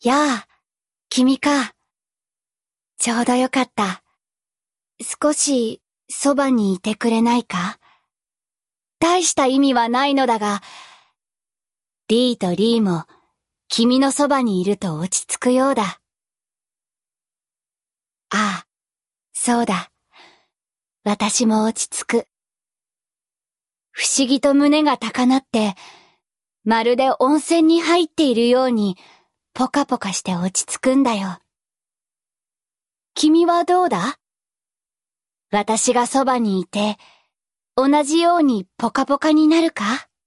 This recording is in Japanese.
やあ、君か。ちょうどよかった。少しそばにいてくれないか？大した意味はないのだが、リーとリーも君のそばにいると落ち着くようだ。ああ、そうだ。私も落ち着く。不思議と胸が高鳴って、まるで温泉に入っているようにポカポカして落ち着くんだよ。君はどうだ？私がそばにいて、同じようにポカポカになるか？